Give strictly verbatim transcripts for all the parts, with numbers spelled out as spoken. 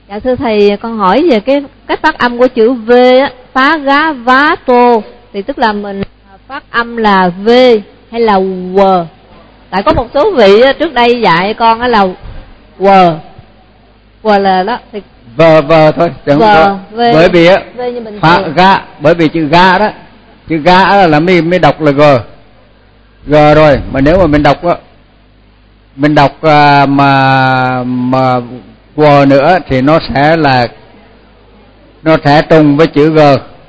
Dạ thưa thầy, con hỏi về cái cách phát âm của chữ V á, phá gá vá tô, thì tức là mình phát âm là V hay là W? Tại có một số vị á, trước đây dạy con á là W, W là đó thì vờ vờ thôi, chẳng vờ, v, bởi vì á phá thường. gá, bởi vì chữ gá đó, chữ gá là mới mới đọc là G, G rồi, mà nếu mà mình đọc á, mình đọc uh, mà mà W nữa thì nó sẽ là nó sẽ trùng với chữ G.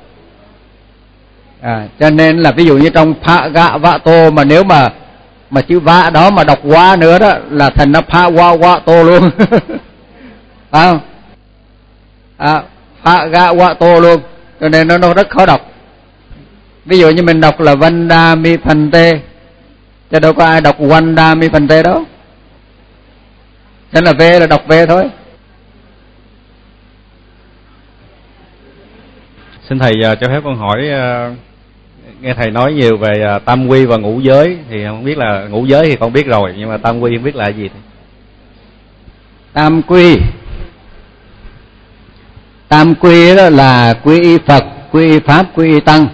À, cho nên là ví dụ như trong phá gạ vạ tô, mà nếu mà mà chữ vạ đó mà đọc quá nữa đó là thành nó phá quá quá tô luôn. Phải không? À, phá gạ quá tô luôn, cho nên nó, nó rất khó đọc. Ví dụ như mình đọc là Vanda mi phần tê, chứ đâu có ai đọc Vanda mi phần tê đâu. Nên là V là đọc V thôi. Xin thầy uh, cho phép con hỏi, uh, nghe thầy nói nhiều về uh, tam quy và ngũ giới, thì không biết là ngũ giới thì con biết rồi, nhưng mà tam quy không biết là gì. Tam quy, tam quy đó là quy y Phật, quy y Pháp, quy y Tăng.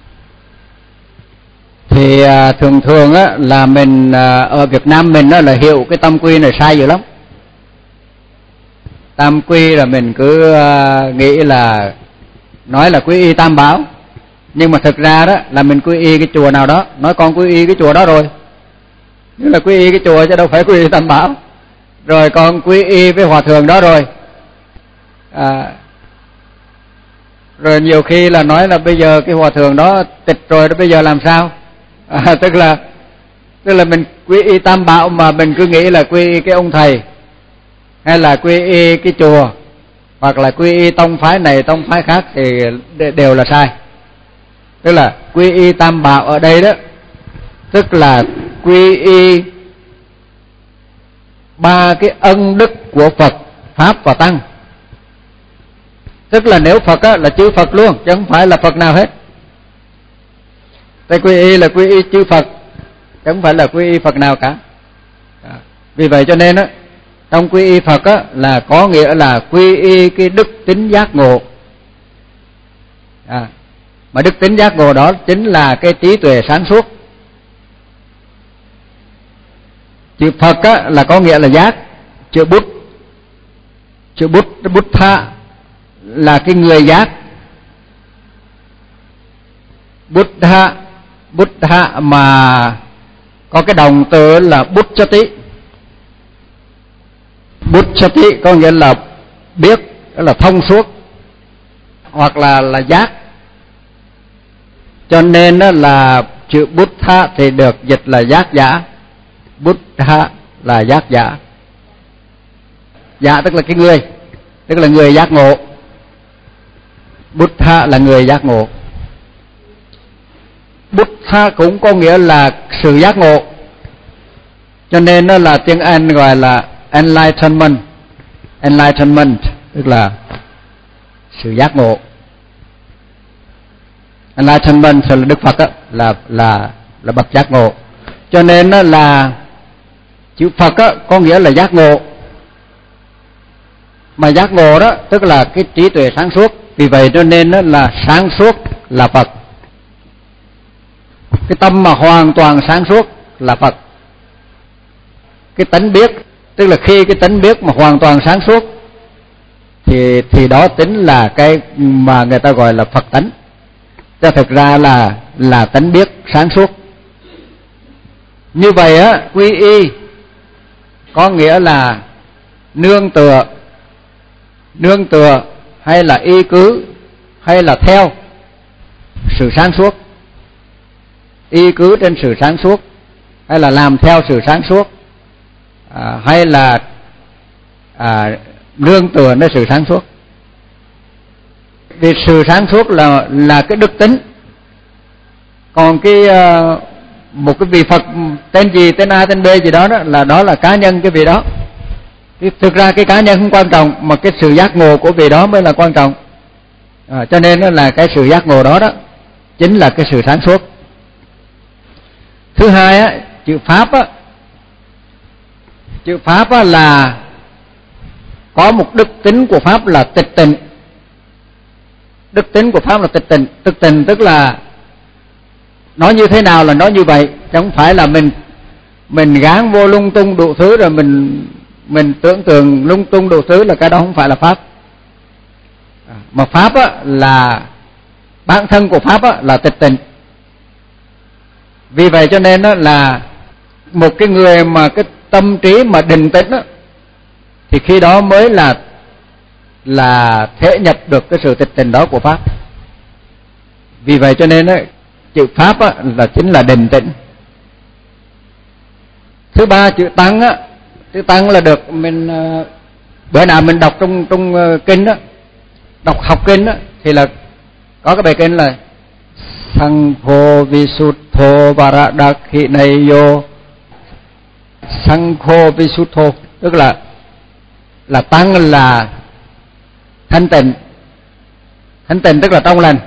Thì uh, thường thường á là mình uh, ở Việt Nam mình đó là hiểu cái tam quy này sai dữ lắm. Tam quy là mình cứ uh, nghĩ là nói là quy y Tam Bảo, nhưng mà thực ra đó là mình quy y cái chùa nào đó, nói con quy y cái chùa đó rồi, nhưng là quy y cái chùa chứ đâu phải quy y Tam Bảo. Rồi con quy y với hòa thượng đó rồi, à, rồi nhiều khi là nói là bây giờ cái hòa thượng đó tịch rồi đó, bây giờ làm sao? À, tức là tức là mình quy y Tam Bảo mà mình cứ nghĩ là quy y cái ông thầy, hay là quy y cái chùa, hoặc là quy y tông phái này tông phái khác thì đều là sai. Tức là quy y Tam Bảo ở đây đó, tức là quy y ba cái ân đức của Phật, Pháp và Tăng. Tức là nếu Phật á, là chư Phật luôn, chứ không phải là Phật nào hết. Tại quy y là quy y chư Phật, chứ không phải là quy y Phật nào cả. Vì vậy cho nên á, trong quy y Phật á, là có nghĩa là quy y cái đức tính giác ngộ. À, mà đức tính giác ngộ đó chính là cái trí tuệ sáng suốt. Chữ Phật á, là có nghĩa là giác. Chữ Bút, chữ Bút, Bút tha là cái người giác. Bút tha, Bút tha mà có cái động từ là bút cho tí. Bút cho tí có nghĩa là biết, đó là thông suốt, hoặc là là giác. Cho nên đó là chữ Bút tha thì được dịch là giác giả. Bút tha là giác giả. Giả tức là cái người, tức là người giác ngộ. Bút tha là người giác ngộ. Bút tha cũng có nghĩa là sự giác ngộ, cho nên đó là tiếng Anh gọi là enlightenment. Enlightenment tức là sự giác ngộ. Enlightenment là Đức Phật đó, là là là bậc giác ngộ. Cho nên đó là chữ Phật đó, có nghĩa là giác ngộ. Mà giác ngộ đó tức là cái trí tuệ sáng suốt. Vì vậy cho nên đó là sáng suốt là Phật. Cái tâm mà hoàn toàn sáng suốt là Phật. Cái tánh biết, tức là khi cái tánh biết mà hoàn toàn sáng suốt thì thì đó tính là cái mà người ta gọi là Phật tánh. Cho thực ra là là tánh biết sáng suốt. Như vậy á, quy y có nghĩa là nương tựa, nương tựa hay là y cứ hay là theo sự sáng suốt, y cứ trên sự sáng suốt, hay là làm theo sự sáng suốt, à, hay là à, nương tựa nơi sự sáng suốt. Vì sự sáng suốt là là cái đức tính. Còn cái uh, một cái vị Phật tên gì, tên A, tên B gì đó, đó là đó là cá nhân cái vị đó. Thực ra cái cá nhân không quan trọng, mà cái sự giác ngộ của vị đó mới là quan trọng. À, cho nên là cái sự giác ngộ đó đó chính là cái sự sáng suốt. Thứ hai á, chữ Pháp á, chữ Pháp á là có một đức tính của pháp là tịch tịnh. Đức tính của pháp là tịch tịnh. Tịch tịnh tức là nói như thế nào là nói như vậy, chứ không phải là mình mình gán vô lung tung đủ thứ rồi mình mình tưởng tượng lung tung đủ thứ, là cái đó không phải là pháp. Mà pháp á, là bản thân của pháp á, là tịch tịnh. Vì vậy cho nên á, là một cái người mà cái tâm trí mà định tĩnh á, thì khi đó mới là là thể nhập được cái sự tịch tịnh đó của pháp. Vì vậy cho nên á, chữ pháp á, là chính là định tĩnh. Thứ ba, chữ tăng á, chữ tăng là được mình bữa nào mình đọc trong trong kinh á, đọc học kinh á, thì là có cái bài kinh là Sankho Visuddho Varadakhineyo. Sankho Visuddho tức là là tăng là thanh tịnh. Thanh tịnh tức là trong lành.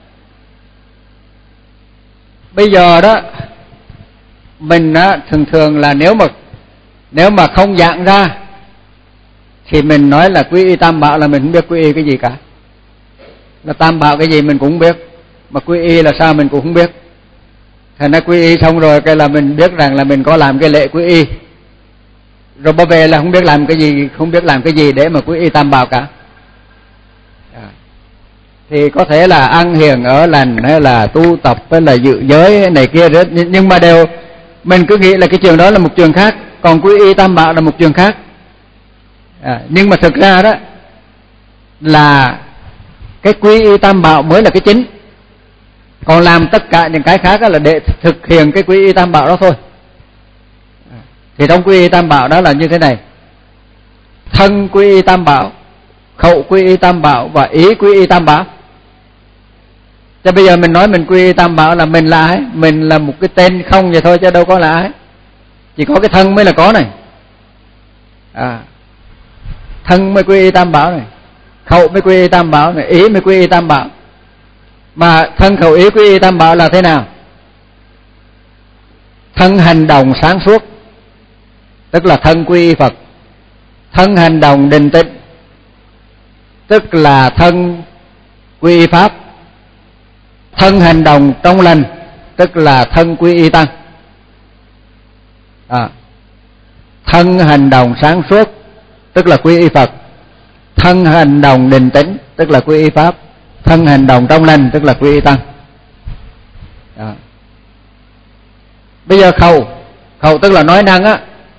Bây giờ đó mình á, thường thường là nếu mà nếu mà không dạng ra thì mình nói là quy y tam bảo là mình không biết quy y cái gì cả. Là tam bảo cái gì mình cũng không biết, mà quy y là sao mình cũng không biết. Thành ra quy y xong rồi cái là mình biết rằng là mình có làm cái lễ quy y, rồi bao về là không biết làm cái gì, không biết làm cái gì để mà quy y tam bảo cả. À, thì có thể là ăn hiền ở lành hay là tu tập hay là dự giới này kia rất, nhưng mà đều mình cứ nghĩ là cái trường đó là một trường khác, còn quy y tam bảo là một trường khác. À, nhưng mà thực ra đó là cái quy y tam bảo mới là cái chính, còn làm tất cả những cái khác là để thực hiện cái quy y tam bảo đó thôi. Thì trong quy y tam bảo đó là như thế này: thân quy y tam bảo, khẩu quy y tam bảo và ý quy y tam bảo. Chứ bây giờ mình nói mình quy y tam bảo là mình là ai? Mình là một cái tên không vậy thôi chứ đâu có là ai. Chỉ có cái thân mới là có này. À, thân mới quy y tam bảo này, khẩu mới quy y tam bảo này, ý mới quy y tam bảo. Mà thân khẩu ý quy y tam bảo là thế nào? Thân hành động sáng suốt tức là thân quy y Phật. Thân hành động định tĩnh tức là thân quy y Pháp. Thân hành động trong lành tức là thân quy y Tăng. À, thân hành động sáng suốt tức là quy y Phật. Thân hành động định tĩnh tức là quy y Pháp. Thân hành động trong lành tức là quy y Tăng. À, bây giờ khẩu, khẩu tức là nói năng á.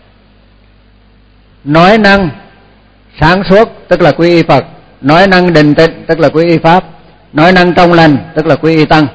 Nói năng sáng suốt tức là quy y Phật. Nói năng định tĩnh tức là quy y Pháp. Nói năng trong lành tức là quy y Tăng.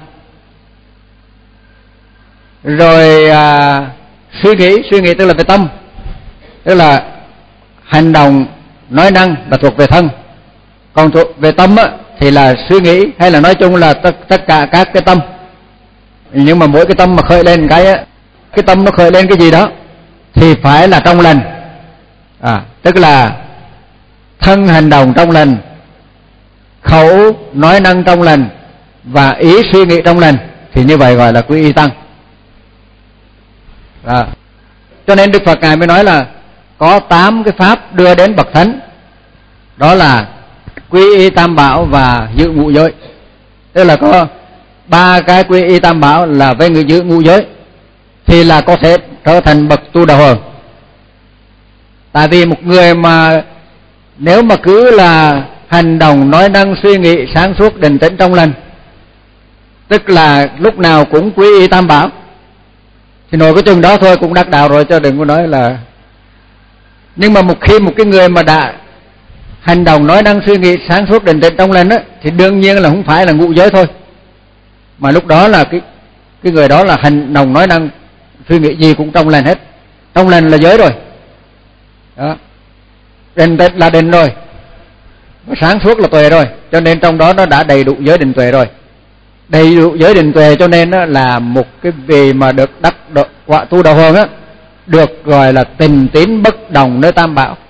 Rồi à, suy nghĩ, suy nghĩ tức là về tâm, tức là hành động nói năng là thuộc về thân, còn thuộc về tâm á, thì là suy nghĩ hay là nói chung là tất, tất cả các cái tâm. Nhưng mà mỗi cái tâm mà khởi lên cái á, cái tâm nó khởi lên cái gì đó thì phải là trong lành. À, tức là thân hành động trong lành, khẩu nói năng trong lành và ý suy nghĩ trong lành, thì như vậy gọi là quy y Tăng. À, cho nên Đức Phật Ngài mới nói là có tám cái pháp đưa đến bậc thánh, đó là quy y tam bảo và giữ ngũ giới. Tức là có ba cái quy y tam bảo là với người giữ ngũ giới thì là có thể trở thành bậc tu đà hoàng. Tại vì một người mà nếu mà cứ là hành động nói năng suy nghĩ sáng suốt định tĩnh trong lành, tức là lúc nào cũng quy y tam bảo, thì nội cái chừng đó thôi cũng đắc đạo rồi, cho đừng có nói là. Nhưng mà một khi một cái người mà đã hành động nói năng suy nghĩ sáng suốt định tĩnh trong lành á, thì đương nhiên là không phải là ngũ giới thôi, mà lúc đó là cái cái người đó là hành động nói năng suy nghĩ gì cũng trong lành hết. Trong lành là giới rồi đó, định tĩnh là định rồi, sáng suốt là tuệ rồi, cho nên trong đó nó đã đầy đủ giới định tuệ rồi. Đầy đủ giới định tuệ cho nên đó là một cái vị mà được đắc quả tu đà hoàng á, được gọi là tình tín bất đồng nơi tam bảo.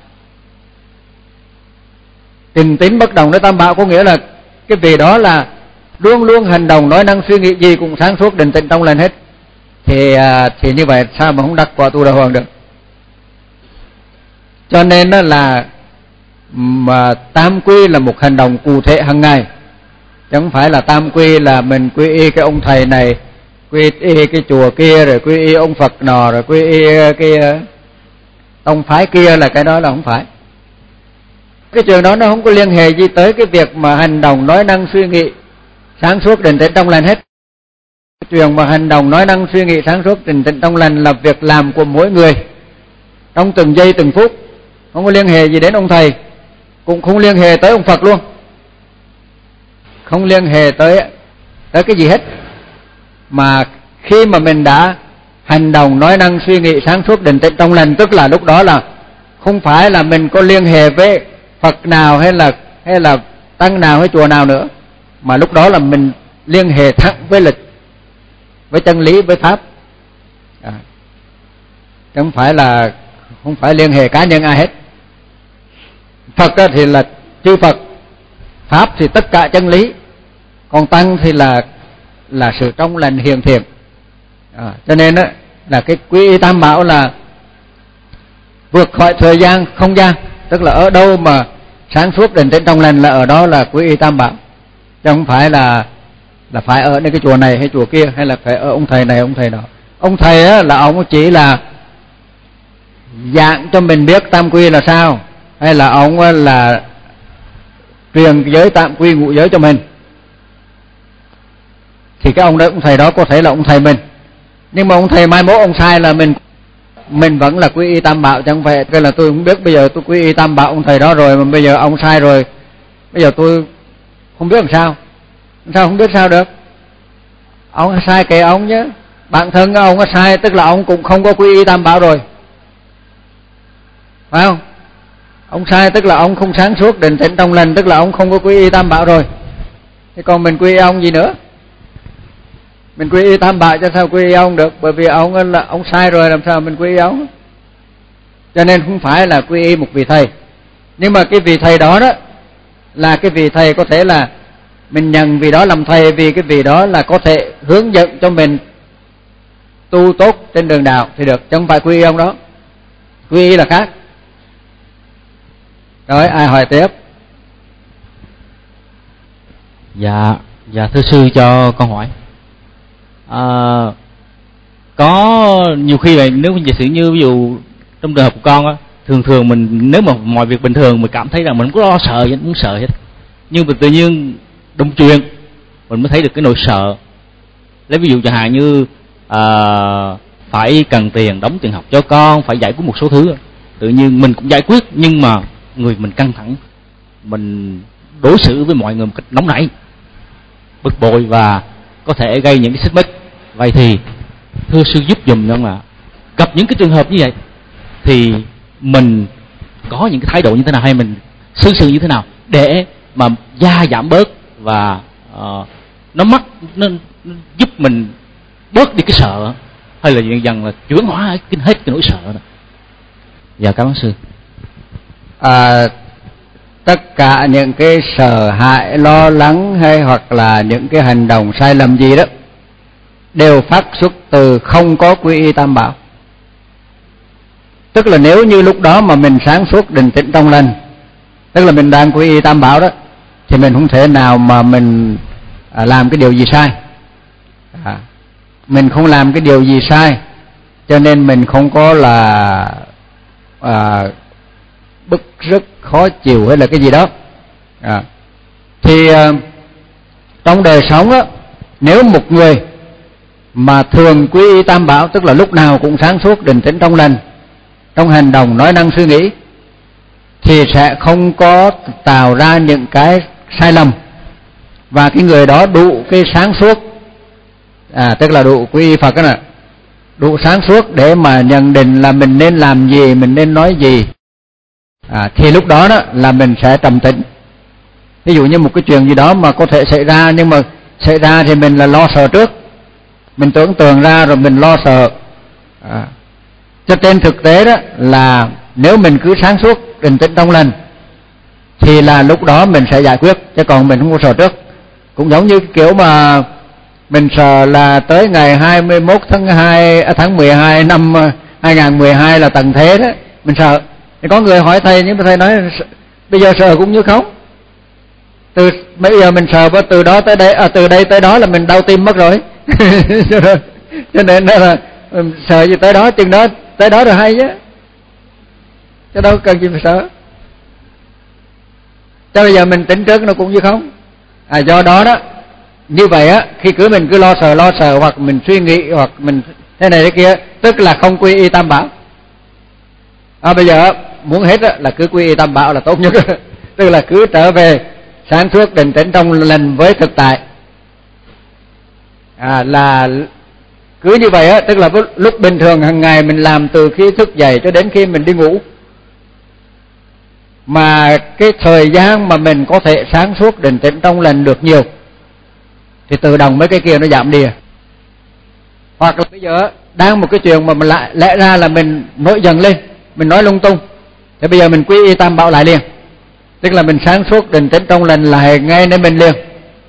Tình tín bất đồng nơi tam bảo có nghĩa là cái vị đó là luôn luôn hành động nói năng suy nghĩ gì cũng sáng suốt định tĩnh trong lành hết. Thì thì như vậy sao mà không đắc quả tu đà hoàng được. Cho nên đó là mà tam quy là một hành động cụ thể hàng ngày, chứ không phải là tam quy là mình quy y cái ông thầy này, quy y cái chùa kia, rồi quy y ông Phật nọ, rồi quy y cái tông phái kia, là cái đó là không phải. Cái trường đó nó không có liên hệ gì tới cái việc mà hành động nói năng suy nghĩ sáng suốt định tĩnh trong lành hết. Cái chuyện mà hành động nói năng suy nghĩ sáng suốt định tĩnh trong lành là việc làm của mỗi người trong từng giây từng phút, không có liên hệ gì đến ông thầy, cũng không liên hệ tới ông Phật luôn, không liên hệ tới tới cái gì hết. Mà khi mà mình đã hành động nói năng suy nghĩ sáng suốt định tĩnh trong lành, tức là lúc đó là không phải là mình có liên hệ với Phật nào hay là hay là tăng nào hay chùa nào nữa, mà lúc đó là mình liên hệ thẳng với lịch, với chân lý, với pháp, à, chứ không phải là không phải liên hệ cá nhân ai hết. Phật thì là chư Phật, pháp thì tất cả chân lý, còn tăng thì là là sự trong lành hiền thiện, à, cho nên đó, là cái quy y tam bảo là vượt khỏi thời gian không gian, tức là ở đâu mà sáng suốt định tĩnh trong lành là ở đó là quy y tam bảo, chứ không phải là là phải ở nơi cái chùa này hay chùa kia, hay là phải ở ông thầy này ông thầy đó. Ông thầy á, là ông chỉ là dạng cho mình biết tam quy là sao, hay là ông là truyền giới tạm quy ngũ giới cho mình, thì cái ông đó, ông thầy đó có thể là ông thầy mình. Nhưng mà ông thầy mai mốt ông sai là mình mình vẫn là quy y tam bảo, chứ không phải cái là tôi không biết bây giờ tôi quy y tam bảo ông thầy đó rồi, mà bây giờ ông sai rồi, bây giờ tôi không biết làm sao. Sao không biết sao được? Ông sai kệ ông chứ, bản thân ông có sai, tức là ông cũng không có quy y tam bảo rồi, phải không? Ông sai tức là ông không sáng suốt định tĩnh trong lành, tức là ông không có quy y tam bảo rồi. Thế còn mình quy y ông gì nữa? Mình quy y tam bảo cho sao quy y ông được? Bởi vì ông là ông sai rồi, làm sao mình quy y ông? Cho nên không phải là quy y một vị thầy. Nhưng mà cái vị thầy đó đó là cái vị thầy có thể là mình nhận vị đó làm thầy, vì cái vị đó là có thể hướng dẫn cho mình tu tốt trên đường đạo thì được, chứ không phải quy y ông đó. Quy y là khác. Rồi ai hỏi tiếp? Dạ, dạ thưa sư cho con hỏi. À, có nhiều khi là nếu giả sử như ví dụ trong trường hợp của con á, thường thường mình nếu mà mọi việc bình thường mình cảm thấy rằng mình không có lo sợ gì, không sợ hết, nhưng mà tự nhiên đụng chuyện mình mới thấy được cái nỗi sợ. Lấy ví dụ chẳng hạn như à, phải cần tiền đóng tiền học cho con, phải giải quyết một số thứ, tự nhiên mình cũng giải quyết nhưng mà người mình căng thẳng, mình đối xử với mọi người một cách nóng nảy, bực bội và có thể gây những cái xích mích. Vậy thì thưa sư giúp dùm rằng là gặp những cái trường hợp như vậy thì mình có những cái thái độ như thế nào, hay mình xử sự như thế nào để mà gia giảm bớt và uh, nó mắc nó, nó giúp mình bớt đi cái sợ, hay là dần dần là chuyển hóa hết cái nỗi sợ đó. Dạ cảm ơn sư. À, tất cả những cái sợ hãi, lo lắng hay hoặc là những cái hành động sai lầm gì đó đều phát xuất từ không có quy y tam bảo. Tức là nếu như lúc đó mà mình sáng suốt định tĩnh trong lành, tức là mình đang quy y tam bảo đó, thì mình không thể nào mà mình à, làm cái điều gì sai. à, Mình không làm cái điều gì sai, cho nên mình không có là à, bức rất khó chịu hay là cái gì đó. à, Thì à, trong đời sống á, nếu một người mà thường quy y tam bảo, tức là lúc nào cũng sáng suốt định tĩnh trong lành, trong hành động nói năng suy nghĩ, thì sẽ không có tạo ra những cái sai lầm, và cái người đó đủ cái sáng suốt, à, tức là đủ quy y Phật đó nè, đủ sáng suốt để mà nhận định là mình nên làm gì, mình nên nói gì, à, thì lúc đó đó là mình sẽ trầm tĩnh. Ví dụ như một cái chuyện gì đó mà có thể xảy ra, nhưng mà xảy ra thì mình là lo sợ trước, mình tưởng tượng ra rồi mình lo sợ. à, Cho trên thực tế đó là nếu mình cứ sáng suốt định tĩnh trong lành thì là lúc đó mình sẽ giải quyết, chứ còn mình không có sợ trước. Cũng giống như kiểu mà mình sợ là tới ngày hai mươi mốt tháng hai tháng mười hai năm hai nghìn không trăm mười hai là tận thế đó, mình sợ. Thì có người hỏi thầy, nhưng mà thầy nói Bây giờ sợ cũng như không. Từ bây giờ mình sợ và từ đó tới đây, à, từ đây tới đó là mình đau tim mất rồi. Cho nên là sợ gì tới đó, chừng đó tới đó rồi hay chứ, chứ đâu cần gì phải sợ. Cho bây giờ mình tính trước nó cũng như không. À, do đó đó, như vậy á, khi cứ mình cứ lo sợ lo sợ hoặc mình suy nghĩ hoặc mình thế này thế kia, tức là không quy y tam bảo. À, bây giờ muốn hết á, là cứ quy y tam bảo là tốt nhất. Tức là cứ trở về sáng suốt định tĩnh trong lành với thực tại. À, là cứ như vậy á, tức là lúc bình thường hàng ngày mình làm từ khi thức dậy cho đến khi mình đi ngủ, mà cái thời gian mà mình có thể sáng suốt định tĩnh trong lành được nhiều thì tự động mấy cái kia nó giảm đi. Hoặc là bây giờ đang một cái chuyện mà mình lại lẽ ra là mình nổi giận lên, mình nói lung tung, thì bây giờ mình quy y tam bảo lại liền, tức là mình sáng suốt định tĩnh trong lành lại ngay nơi mình liền.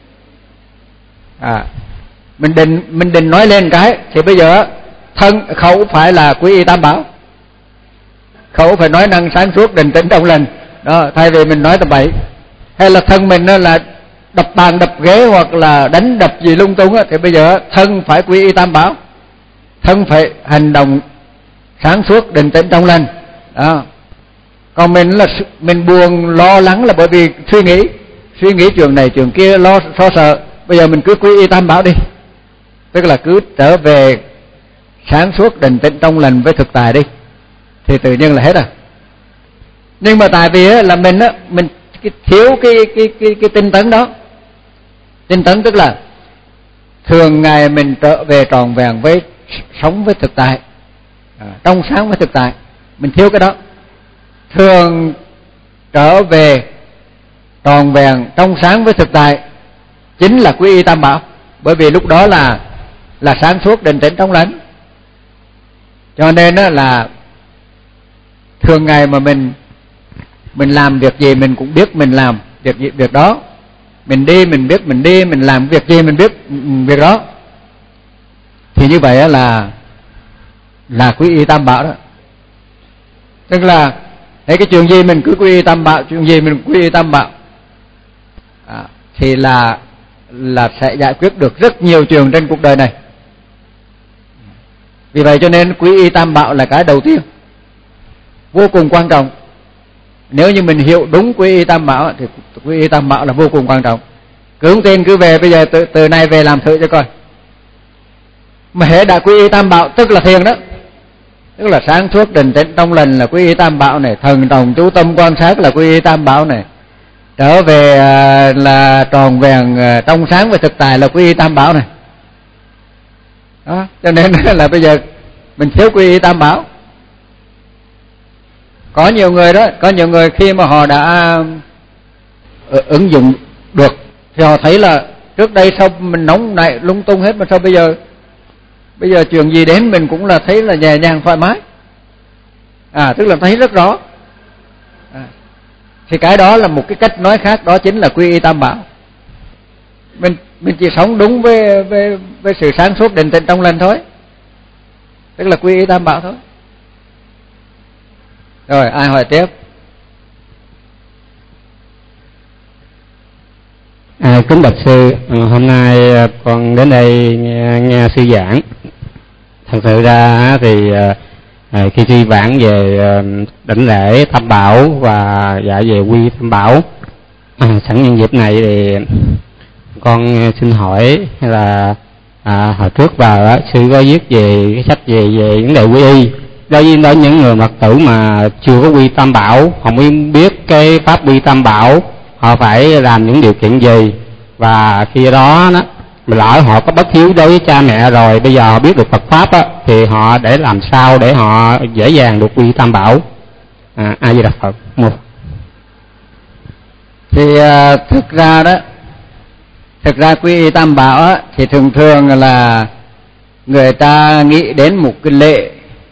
À, mình định mình định nói lên cái thì bây giờ thân khẩu phải là quy y tam bảo, khẩu phải nói năng sáng suốt định tĩnh trong lành đó, thay vì mình nói tầm bậy. Hay là thân mình là đập bàn đập ghế hoặc là đánh đập gì lung tung á, thì bây giờ thân phải quy y tam bảo, thân phải hành động sáng suốt định tĩnh trong lành đó. Còn mình là mình buồn lo lắng là bởi vì suy nghĩ suy nghĩ chuyện này chuyện kia, lo lo sợ, bây giờ mình cứ quy y tam bảo đi, tức là cứ trở về sáng suốt định tĩnh trong lành với thực tại đi, thì tự nhiên là hết rồi. Nhưng mà tại vì á, là mình á, mình cái thiếu cái cái cái cái tinh tấn đó. Tinh tấn tức là thường ngày mình trở về tròn vẹn với sống với thực tại, à, trong sáng với thực tại, mình thiếu cái đó. Thường trở về tròn vẹn trong sáng với thực tại chính là quy y tam bảo, bởi vì lúc đó là là sáng suốt định tĩnh trong lành. Cho nên đó là thường ngày mà mình mình làm việc gì mình cũng biết mình làm việc gì, việc đó. Mình đi mình biết mình đi, mình làm việc gì mình biết việc đó. Thì như vậy là là quy y tam bảo đó. Tức là thấy cái chuyện gì mình cứ quy y tam bảo, chuyện gì mình quy y tam bảo, à, thì là là sẽ giải quyết được rất nhiều chuyện trên cuộc đời này. Vì vậy cho nên quy y tam bảo là cái đầu tiên, vô cùng quan trọng. Nếu như mình hiểu đúng quy y tam bảo thì quy y tam bảo là vô cùng quan trọng. Cứ không tin cứ về bây giờ từ, từ nay về làm thử cho coi. Mà hễ đã quy y tam bảo tức là thiền đó, tức là sáng suốt định tĩnh trong lành là quy y tam bảo này, thần trọng chú tâm quan sát là quy y tam bảo này, trở về là tròn vẹn trong sáng và thực tại là quy y tam bảo này. Đó, cho nên là bây giờ mình thiếu quy y tam bảo. Có nhiều người đó, có nhiều người khi mà họ đã ứng dụng được thì họ thấy là trước đây sao mình nóng này lung tung hết, mà sao bây giờ bây giờ chuyện gì đến mình cũng là thấy là nhẹ nhàng thoải mái. À, tức là thấy rất rõ. À, thì cái đó là một cái cách nói khác, đó chính là quy y tam bảo. Mình mình chỉ sống đúng với với với sự sáng suốt định tĩnh trong lành thôi, tức là quy y tam bảo thôi. Rồi ai hỏi tiếp? À, kính bạch sư, hôm nay con đến đây nghe, nghe sư giảng. Thật sự ra thì à, khi sư giảng về đảnh lễ tam bảo và dạy về quy tam bảo, à, sẵn nhân dịp này thì con xin hỏi là à, hồi trước vào đó, sư có viết về cái sách về về vấn đề quy y. Đối với đó những người Phật tử mà chưa có quy tam bảo, không biết cái pháp quy tam bảo, họ phải làm những điều kiện gì, và khi đó đó lỡ họ có bất hiếu đối với cha mẹ rồi, bây giờ họ biết được Phật pháp á, thì họ để làm sao để họ dễ dàng được quy tam bảo. À, A Di Đà Phật. Một thì uh, thực ra đó, thực ra quy y tam bảo á, thì thường thường là người ta nghĩ đến một cái lễ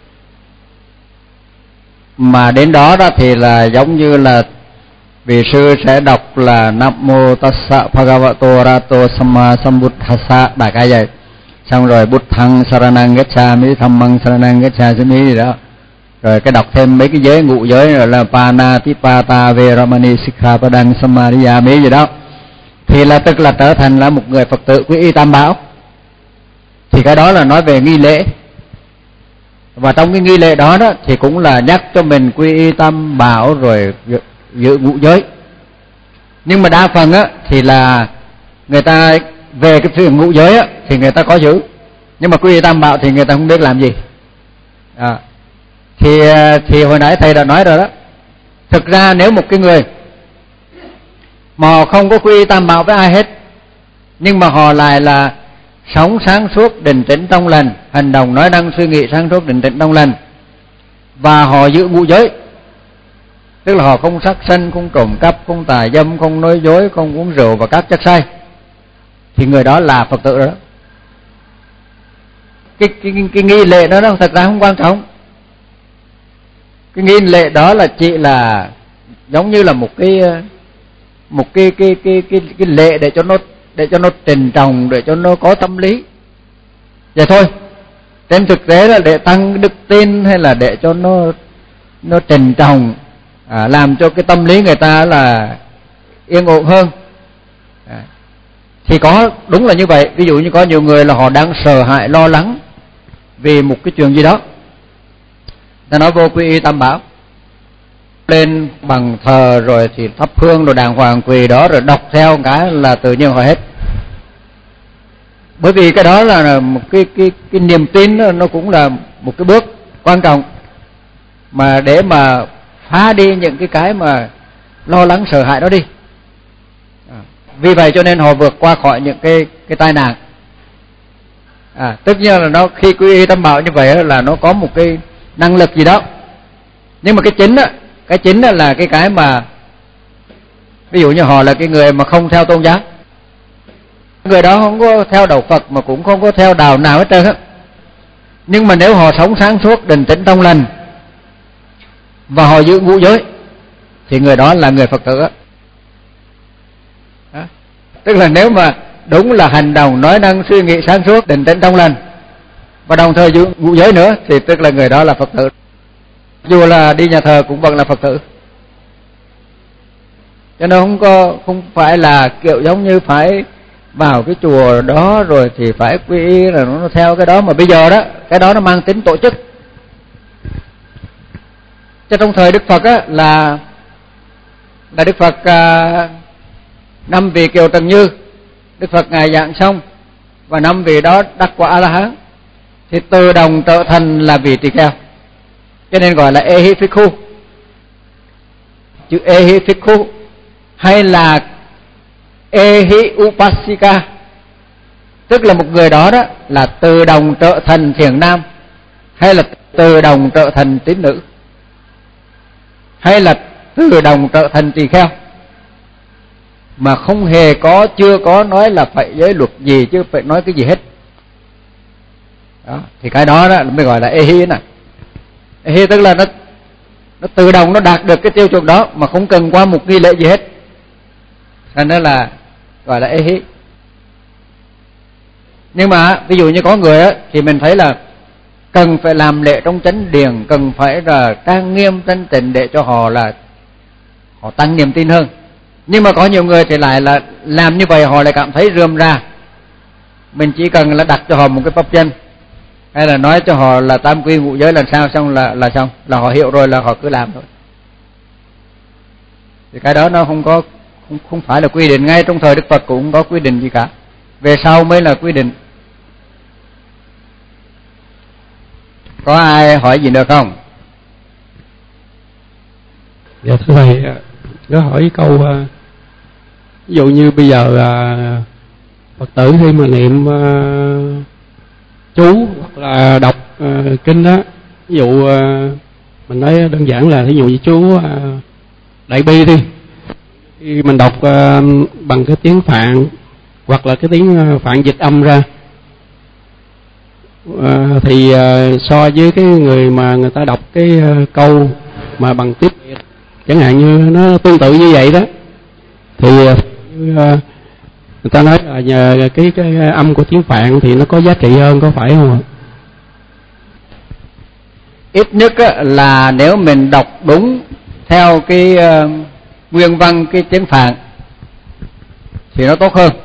mà đến đó đó thì là giống như là vị sư sẽ đọc là Nam Mô Tassa Bhagavato Arahato Samma Sambuddhassa, đại cái vậy, xong rồi Buddhang Saranang Gacchami, Dhammang Saranang Gacchami gì đó, Rồi cái đọc thêm mấy cái giới ngũ giới rồi là Panatipata Veramani Sikkhapadang Samadhiyami gì đó, thì là tức là trở thành là một người Phật tử quy y Tam Bảo. Thì cái đó là nói về nghi lễ. Và trong cái nghi lễ đó đó thì cũng là nhắc cho mình quy y Tam Bảo rồi giữ ngũ giới. Nhưng mà đa phần á thì là người ta về cái chuyện ngũ giới á thì người ta có giữ, nhưng mà quy y Tam Bảo thì người ta không biết làm gì. À, thì thì hồi nãy thầy đã nói rồi đó. Thực ra nếu một cái người mà họ không có quy y Tam Bảo với ai hết, nhưng mà họ lại là sống sáng suốt, định tĩnh trong lành, hành động nói năng suy nghĩ sáng suốt, định tĩnh trong lành, và họ giữ ngũ giới, tức là họ không sát sanh, không trộm cắp, không tà dâm, không nói dối, không uống rượu và các chất say, thì người đó là Phật tử đó. Cái, cái, cái, cái nghi lễ đó, đó thật ra không quan trọng. Cái nghi lễ đó là chỉ là giống như là một cái một cái cái cái cái, cái lễ để cho nó để cho nó trình trọng, để cho nó có tâm lý vậy thôi. Trên thực tế là để tăng đức tin hay là để cho nó nó trình trọng, à, làm cho cái tâm lý người ta là yên ổn hơn. À, thì có đúng là như vậy. Ví dụ như có nhiều người là họ đang sợ hãi, lo lắng vì một cái chuyện gì đó, ta nói vô quy y Tam Bảo, lên bằng thờ rồi thì thắp hương rồi đàng hoàng quỳ đó rồi đọc theo cái là tự nhiên họ hết. Bởi vì cái đó là một cái cái cái niềm tin đó, nó cũng là một cái bước quan trọng mà để mà phá đi những cái cái mà lo lắng sợ hãi đó đi. À, vì vậy cho nên họ vượt qua khỏi những cái cái tai nạn. À, tất nhiên là nó khi quy y Tam Bảo như vậy là nó có một cái năng lực gì đó, nhưng mà cái chính á, cái chính á là cái cái mà ví dụ như họ là cái người mà không theo tôn giáo, người đó không có theo đạo Phật mà cũng không có theo đạo nào hết trơn á, nhưng mà nếu họ sống sáng suốt, định tĩnh trong lành và họ giữ ngũ giới thì người đó là người Phật tử á. Đó. Tức là nếu mà đúng là hành động nói năng suy nghĩ sáng suốt, định tĩnh trong lành và đồng thời giữ ngũ giới nữa thì tức là người đó là Phật tử. Dù là đi nhà thờ cũng vẫn là Phật tử. Cho nên không có không phải là kiểu giống như phải vào cái chùa đó rồi thì phải quy y là nó theo cái đó, mà bây giờ đó cái đó nó mang tính tổ chức. Cho trong thời Đức Phật á là là Đức Phật à, năm vị Kiều Trần Như, Đức Phật ngài giảng xong và năm vị đó đắc quả A La Hán thì tự động trở thành là vị tỳ kheo, cho nên gọi là Ehi Phikhu. Chữ Ehi Phikhu hay là Ehi Upasika, tức là một người đó đó là tự động trở thành thiền nam, hay là tự động trở thành tín nữ, hay là tự động trở thành tỳ kheo, mà không hề có, chưa có nói là phải giới luật gì, chứ phải nói cái gì hết. Đó, thì cái đó đó mới gọi là Ehi nè. Ehi tức là nó nó tự động nó đạt được cái tiêu chuẩn đó mà không cần qua một nghi lễ gì hết, thành ra là gọi là Ehi. Nhưng mà ví dụ như có người á thì mình thấy là cần phải làm lễ trong chánh điện, cần phải là trang nghiêm thanh tịnh để cho họ là họ tăng niềm tin hơn. Nhưng mà có nhiều người thì lại là làm như vậy họ lại cảm thấy rườm rà. Mình chỉ cần là đặt cho họ một cái pháp danh hay là nói cho họ là tam quy ngũ giới làm sao xong là là xong, là họ hiểu rồi là họ cứ làm thôi. Thì cái đó nó không có không, không phải là quy định. Ngay trong thời Đức Phật cũng không có quy định gì cả, về sau mới là quy định. Có ai hỏi gì nữa không? Dạ thưa thầy, có hỏi câu uh, ví dụ như bây giờ uh, Phật tử khi mà niệm uh, chú hoặc là đọc uh, kinh đó, ví dụ uh, mình nói đơn giản là ví dụ như chú uh, Đại Bi đi, khi mình đọc uh, bằng cái tiếng Phạn hoặc là cái tiếng uh, Phạn dịch âm ra, uh, thì uh, so với cái người mà người ta đọc cái uh, câu mà bằng tiếng Việt chẳng hạn như nó tương tự như vậy đó, thì uh, người ta nói là nhờ cái, cái âm của tiếng Phạn thì nó có giá trị hơn, có phải không ạ? ít nhất là nếu mình đọc đúng theo cái uh, nguyên văn cái tiếng Phạn thì nó tốt hơn.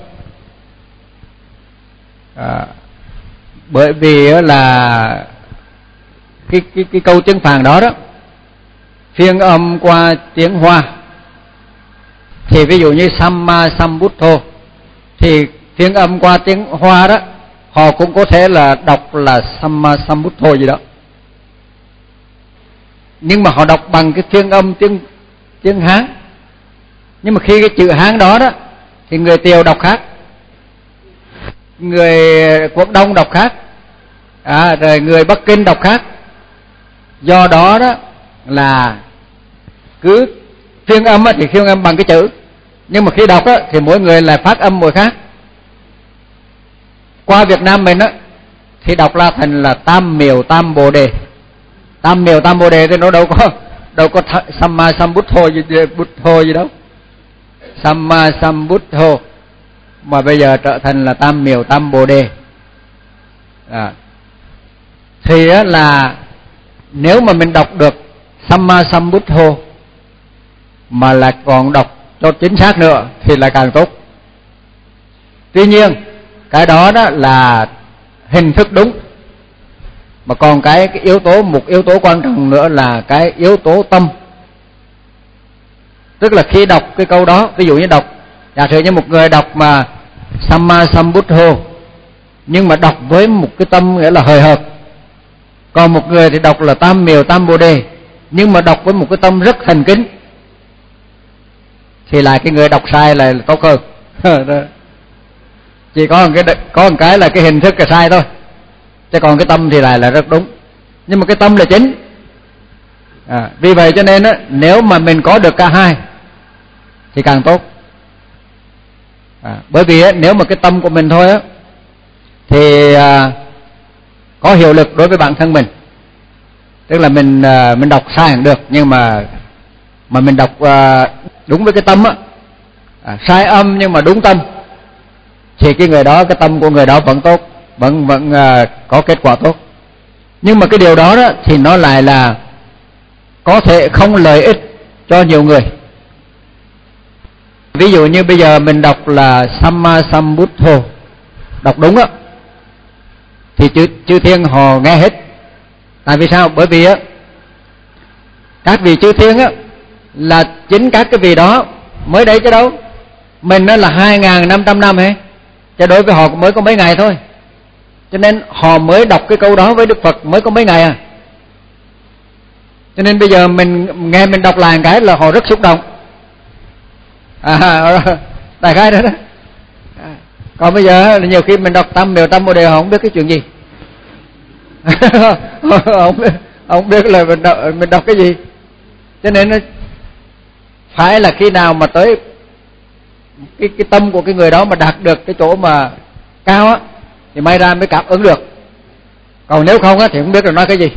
À, bởi vì là cái cái cái câu tiếng Phạn đó đó phiên âm qua tiếng Hoa, thì ví dụ như Samma Sambuddho thì phiên âm qua tiếng Hoa đó họ cũng có thể là đọc là Samma Sambuddho gì đó, nhưng mà họ đọc bằng cái phiên âm tiếng tiếng Hán. Nhưng mà khi cái chữ Hán đó đó thì người Tiều đọc khác, người Quảng Đông đọc khác, à, rồi người Bắc Kinh đọc khác. Do đó đó là cứ phiên âm thì phiên âm bằng cái chữ, nhưng mà khi đọc á, thì mỗi người lại phát âm mỗi khác. Qua Việt Nam mình á thì đọc là thành là Tam Miểu Tam Bồ Đề. Tam Miểu Tam Bồ Đề thì nó đâu có đâu có Samma Sambuddho gì, Buddho gì đâu, Samma Sambuddho, mà bây giờ trở thành là Tam Miểu Tam Bồ Đề. À, thì á là nếu mà mình đọc được Samma Sambuddho mà là còn đọc cho chính xác nữa thì là càng tốt. Tuy nhiên cái đó đó là hình thức đúng, mà còn cái, cái yếu tố một yếu tố quan trọng nữa là cái yếu tố tâm. Tức là khi đọc cái câu đó, ví dụ như đọc, giả sử như một người đọc mà Samma Sambuddho nhưng mà đọc với một cái tâm nghĩa là hời hợt, còn một người thì đọc là Tam Miểu Tam Bồ Đề nhưng mà đọc với một cái tâm rất thành kính, thì là cái người đọc sai là tốt hơn. Chỉ có một cái có một cái là cái hình thức là sai thôi, chứ còn cái tâm thì lại là rất đúng. Nhưng mà cái tâm là chính. À, vì vậy cho nên á, nếu mà mình có được cả hai thì càng tốt. À, bởi vì á, nếu mà cái tâm của mình thôi á thì à, có hiệu lực đối với bản thân mình. Tức là mình à, mình đọc sai cũng được, nhưng mà mà mình đọc à, đúng với cái tâm á, à, sai âm nhưng mà đúng tâm, thì cái người đó, cái tâm của người đó vẫn tốt, vẫn vẫn uh, có kết quả tốt. Nhưng mà cái điều đó đó thì nó lại là có thể không lợi ích cho nhiều người. Ví dụ như bây giờ mình đọc là Samma Sambuddho, đọc đúng á, thì chư, chư thiên họ nghe hết. Tại vì sao? Bởi vì á các vị chư thiên á là chính các cái vị đó mới đấy chứ đâu. Mình á là hai nghìn năm trăm năm ấy, chứ đối với họ mới có mấy ngày thôi, cho nên họ mới đọc cái câu đó với Đức Phật mới có mấy ngày à. Cho nên bây giờ mình nghe mình đọc lại cái là họ rất xúc động. À, đại khái đó đó. À, còn bây giờ nhiều khi mình đọc Tam Miểu Tam Bồ Đề họ không biết cái chuyện gì. Ông biết, ông biết là mình đọc, mình đọc cái gì. Cho nên phải là khi nào mà tới cái cái tâm của cái người đó mà đạt được cái chỗ mà cao á thì may ra mới cảm ứng được. Còn nếu không á thì không biết là nói cái gì.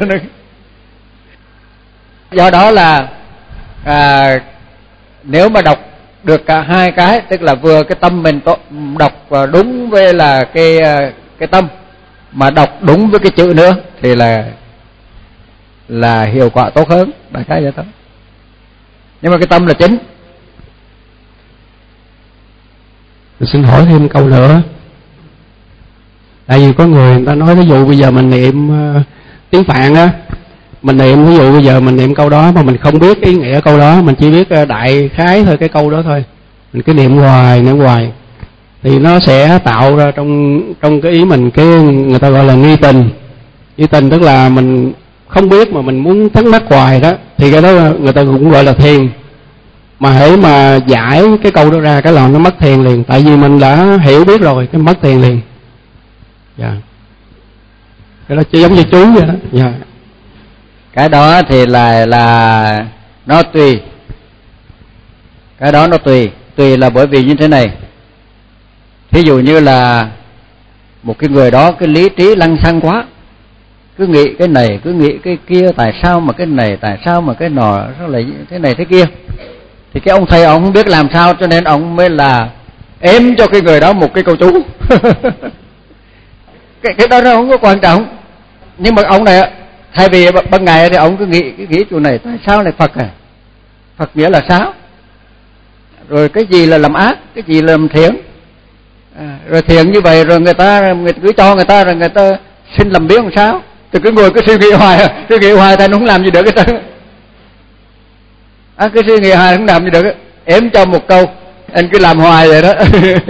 Do đó là à, nếu mà đọc được cả hai cái, tức là vừa cái tâm mình đọc đúng với là cái cái tâm, mà đọc đúng với cái chữ nữa thì là là hiệu quả tốt hơn, đại khái vậy thôi. Nhưng mà cái tâm là chính. Tôi xin hỏi thêm câu nữa. Tại vì có người người ta nói ví dụ bây giờ mình niệm uh, tiếng Phạn á, mình niệm ví dụ bây giờ mình niệm câu đó mà mình không biết ý nghĩa câu đó, mình chỉ biết uh, đại khái thôi cái câu đó thôi, mình cứ niệm hoài niệm hoài thì nó sẽ tạo ra trong trong cái ý mình cái người ta gọi là nghi tình. Nghi tình tức là mình không biết mà mình muốn thắc mắc hoài đó, thì cái đó người ta cũng gọi là thiền. Mà hễ mà giải cái câu đó ra cái là nó mất thiền liền, tại vì mình đã hiểu biết rồi, cái mất thiền liền. Dạ. Yeah. Cái đó chỉ giống như chú vậy đó. Dạ. Yeah. Cái đó thì là là nó tùy. Cái đó nó tùy, tùy là bởi vì như thế này. Thí dụ như là một cái người đó cái lý trí lăng xăng quá, cứ nghĩ cái này, cứ nghĩ cái kia, tại sao mà cái này, tại sao mà cái nọ, sao lại thế này thế kia, thì cái ông thầy ông không biết làm sao, cho nên ông mới là ém cho cái người đó một cái câu chú. cái, cái đó nó không có quan trọng. Nhưng mà ông này thay vì ban ngày thì ông cứ nghĩ cái nghĩ chỗ này tại sao lại Phật à? Phật nghĩa là sao? Rồi cái gì là làm ác, cái gì là làm thiện? À, rồi thiện như vậy rồi người ta người cứ cho người ta rồi người ta xin làm biếng làm sao? Thì cứ ngồi cứ suy nghĩ hoài, suy nghĩ hoài thì nó không làm gì được cái trơn. À, cứ suy nghĩ hoài không làm gì được, ém cho một câu, anh cứ làm hoài vậy đó.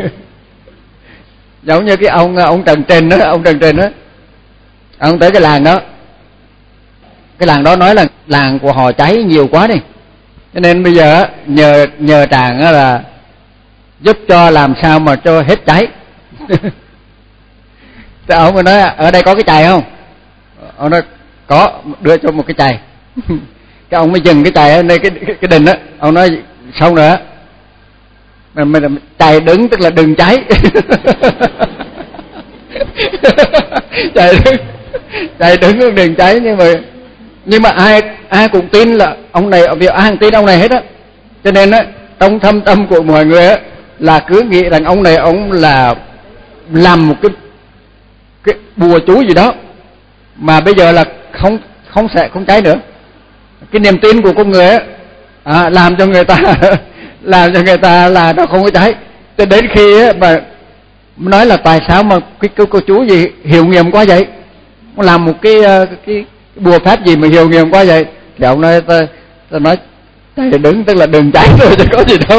Giống như cái ông ông Trần Trình đó, ông Trần Trình đó, ông tới cái làng đó, cái làng đó nói là làng của họ cháy nhiều quá đi, cho nên bây giờ nhờ nhờ Tràng là giúp cho làm sao mà cho hết cháy. Thì ông mới nói ở đây có cái chày không? Ông nói có, đưa cho một cái chày. Cái ông mới dừng cái chày ở đây cái cái, cái đình đó, ông nói xong rồi á, mà, mà chày đứng tức là đừng cháy. Chày đứng, chày đứng đừng cháy, nhưng mà nhưng mà ai ai cũng tin là ông này, vì ai cũng tin ông này hết á, cho nên á trong thâm tâm của mọi người á là cứ nghĩ rằng ông này ông là làm một cái cái bùa chú gì đó mà bây giờ là không không sẽ không cháy nữa. Cái niềm tin của con người á à, làm cho người ta làm cho người ta là nó không có cháy. Cho đến khi á mà nói là tại sao mà cái cái cô chú gì hiệu nghiệm quá vậy, làm một cái cái, cái bùa phép gì mà hiệu nghiệm quá vậy, thì ông nói ta, ta nói cháy đứng tức là đừng cháy thôi chứ có gì đâu.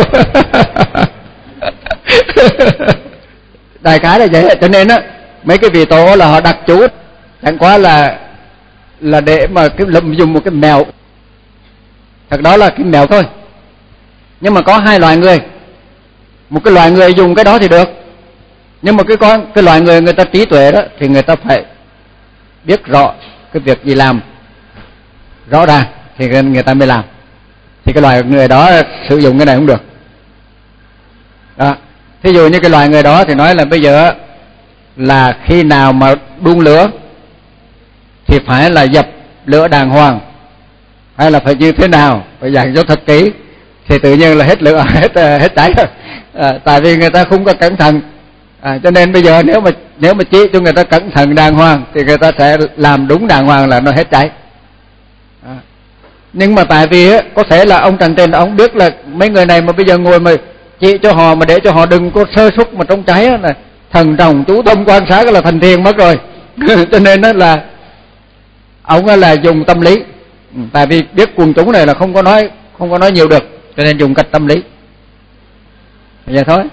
Đại khái là vậy. Cho nên á mấy cái vị tổ là họ đặt chú chẳng quá là là để mà cái lầm dùng một cái mèo, thật đó là cái mèo thôi. Nhưng mà có hai loại người, một cái loại người dùng cái đó thì được, nhưng mà cái con cái loại người người ta trí tuệ đó thì người ta phải biết rõ cái việc gì làm rõ ràng thì người ta mới làm, thì cái loại người đó sử dụng cái này không được đó. Thí dụ như cái loại người đó thì nói là bây giờ là khi nào mà đun lửa thì phải là dập lửa đàng hoàng, hay là phải như thế nào, phải dặn cho thật kỹ, thì tự nhiên là hết lửa, hết hết cháy. À, tại vì người ta không có cẩn thận, à, cho nên bây giờ nếu mà nếu mà chỉ cho người ta cẩn thận đàng hoàng thì người ta sẽ làm đúng đàng hoàng là nó hết cháy. À, nhưng mà tại vì có thể là ông Trần Trình ông biết là mấy người này mà bây giờ ngồi mà chỉ cho họ mà để cho họ đừng có sơ suất mà trong cháy là thần trọng chú tâm quan sát là thành thiền mất rồi. Cho nên đó là ông là dùng tâm lý, tại vì biết quần chúng này là không có nói không có nói nhiều được, cho nên dùng cách tâm lý vậy thôi.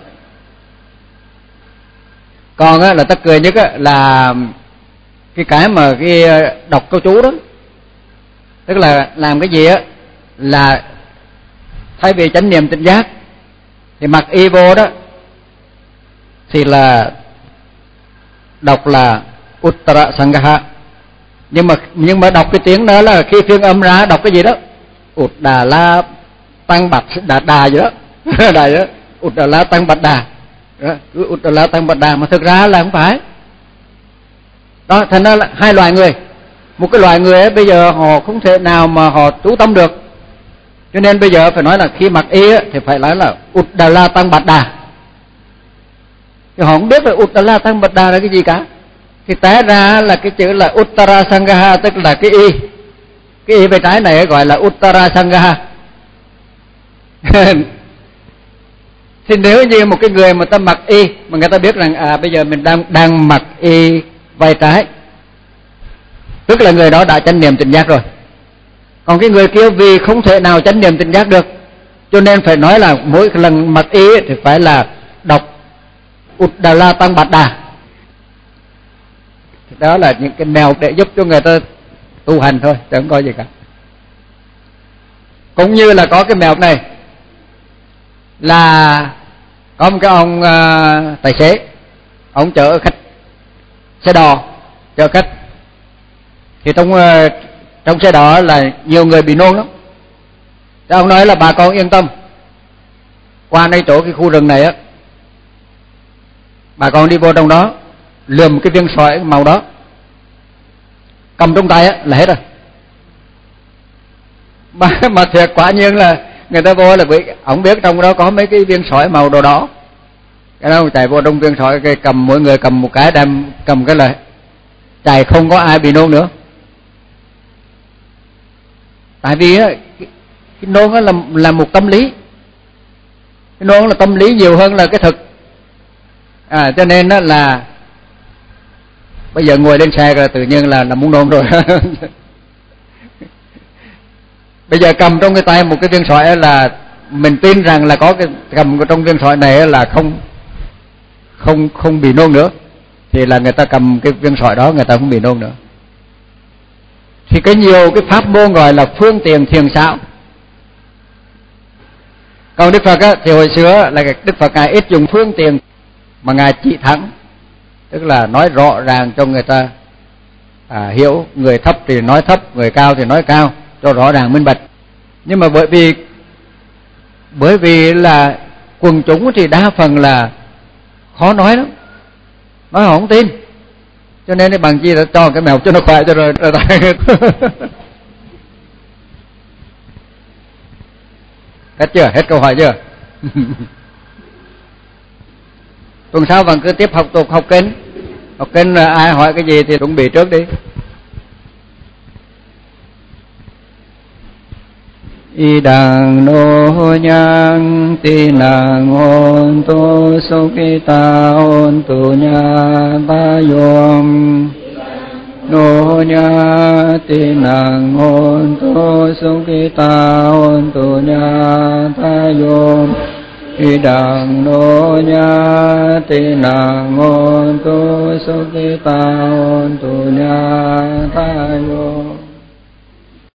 Còn á, là tất cười nhất á, là cái cái mà cái đọc câu chú đó, tức là làm cái gì á là thay vì chánh niệm tỉnh giác thì mặc y vô đó thì là đọc là Uttara Sangaha, nhưng mà nhưng mà đọc cái tiếng đó là khi phiên âm ra đọc cái gì đó Ut Đà La Tăng Bạch Đà Đà gì đó. Đà đó Ut Đà La Tăng Bạch Đà đó, cứ Ut Đà La Tăng Bạch Đà mà thực ra là không phải đó. Thành ra là hai loại người, một cái loại người ấy, bây giờ họ không thể nào mà họ chú tâm được, cho nên bây giờ phải nói là khi mặc y ấy, thì phải nói là Ut Đà La Tăng Bạch Đà, thì họ không biết là Ut Đà La Tăng Bạch Đà là cái gì cả. Thì té ra là cái chữ là Uttara Sangaha, tức là cái y, cái y bên trái này gọi là Uttara Sangaha. Thì nếu như một cái người mà ta mặc y mà người ta biết rằng à bây giờ mình đang đang mặc y vai trái, tức là người đó đã chánh niệm tỉnh giác rồi. Còn cái người kia vì không thể nào chánh niệm tỉnh giác được, cho nên phải nói là mỗi lần mặc y thì phải là đọc Uddala Tăng Bạch Đà. Đó là những cái mèo để giúp cho người ta tu hành thôi, chứ không có gì cả. Cũng như là có cái mèo này là có một cái ông uh, tài xế, ông chở khách xe đò chở khách, thì trong uh, trong xe đò là nhiều người bị nôn lắm. Thì ông nói là bà con yên tâm, qua đây chỗ cái khu rừng này á, bà con đi vô trong đó lườm cái viên sỏi màu đó, cầm trong tay á là hết rồi. Mà, mà thiệt quả nhiên là người ta vô là bị ổng biết trong đó có mấy cái viên sỏi màu đồ đỏ, cái đó chạy vô trong viên sỏi, cái cầm mỗi người cầm một cái, đem cầm cái là chạy, không có ai bị nôn nữa. Tại vì á, cái, cái nôn á là là một tâm lý, cái nôn là tâm lý nhiều hơn là cái thực. À, cho nên đó là bây giờ ngồi lên xe rồi tự nhiên là là muốn nôn rồi. Bây giờ cầm trong cái tay một cái viên sỏi là mình tin rằng là có cái cầm trong viên sỏi này là không không không bị nôn nữa, thì là người ta cầm cái viên sỏi đó người ta không bị nôn nữa. Thì cái nhiều cái pháp môn gọi là phương tiện thiền xảo. Còn Đức Phật á, thì hồi xưa là Đức Phật ngài ít dùng phương tiện mà ngài chỉ thẳng, tức là nói rõ ràng cho người ta à, hiểu, người thấp thì nói thấp, người cao thì nói cao, cho rõ ràng minh bạch. Nhưng mà bởi vì bởi vì là quần chúng thì đa phần là khó nói lắm, nói họ không tin, cho nên bằng chi là cho cái mèo cho nó khỏe cho rồi. Hết chưa? Hết câu hỏi chưa? Tuần sau vẫn cứ tiếp học tục học kinh. Học kinh là ai hỏi cái gì thì chuẩn bị trước đi. Idang no nhang ti nang on to sokita on tu nya ta yom no nya ti nang on to sokita on tu nya ta yom Idang no nya ti nang on to sokita on tu nya ta yom